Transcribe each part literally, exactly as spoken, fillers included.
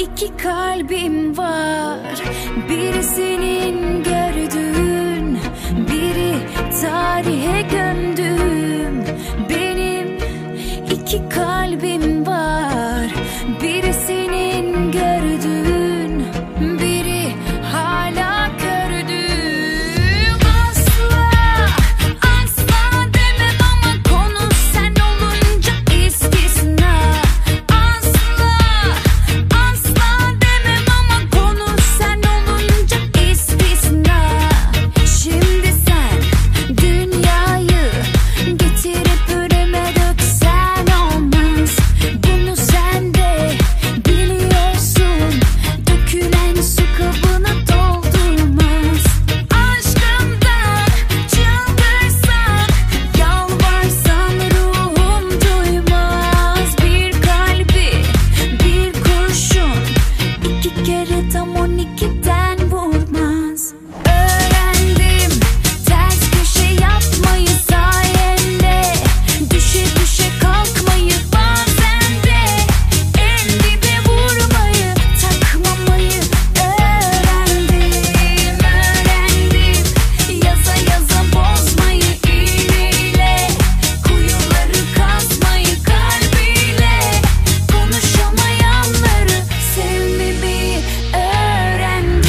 İki kalbim var, biri senin gördüğün, biri tarihe gömdüğüm. Benim iki kalbim var, biri senin gördüğün, biri hala kördüğüm. Asla, asla demem ama konu sen olunca istisna. Asla, asla demem ama konu sen olunca istisna. Şimdi sen dünyayı getirip önüme döksen olmaz. Bunu sen de biliyorsun. Dökülen su kabını doldurmaz. Aşkımdan çıldırsan, yalvarsan ruhum duymaz. Bir kalbi bir kurşun iki kere tam on ikiden vurmaz. Öğrendim ters köşe yapmayı sayende, düşe düşe kalkmayı bazen de, en dibe vurmayı takmamayı öğrendim. Öğrendim yaza yaza bozmayı iğneyle, kuyuları kazmayı kalbiyle, konuşamayanları sevmemeyi öğrendim.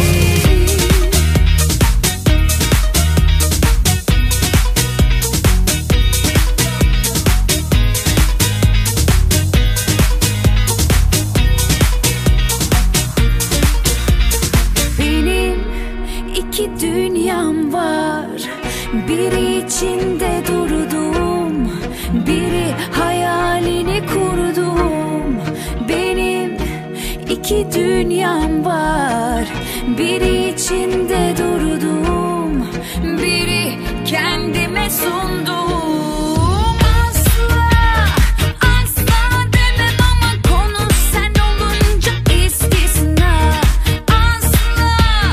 Benim iki dünyam var, biri içinde durdum, biri hayalini kurdum. Benim iki dünyam var, biri içinde durdum, biri kendime sundum. Asla, asla demem ama konu sen olunca istisna. Asla,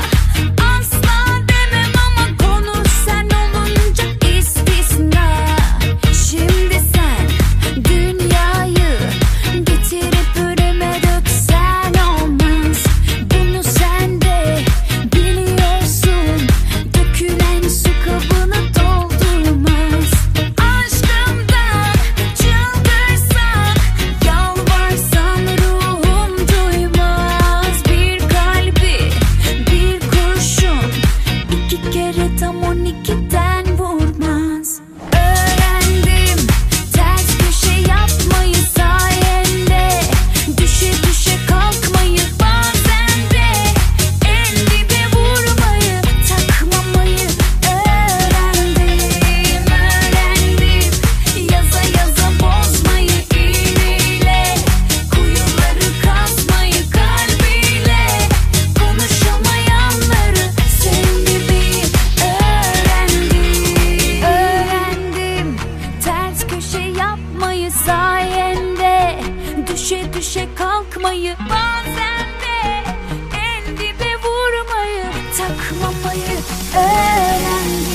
asla demem ama konu sen olunca istisna. Şimdi sen dünyayı getirip önüme döksen olmaz. Bunu sen de biliyorsun. Dökülen su kabını doldurmaz. Aşkımdan çıldırsan, yalvarsan ruhum duymaz. Bir kalbi bir kurşun iki kere tam on ikiden vurmaz. Öğrendim ters köşe yapmayı sayende, düşe düşe kalkmayı bazen de, en dibe vurmayı takmamayı öğrendim. Öğrendim yaza yaza bozmayı iğneyle, kuyuları kazmayı kalbiyle, konuşamayanları sevmemeyi öğrendim. Öğrendim ters köşe yapmayı sayende, düşe düşe kalkmayı bazen de, en dibe vurmayı takmamayı öğrendim.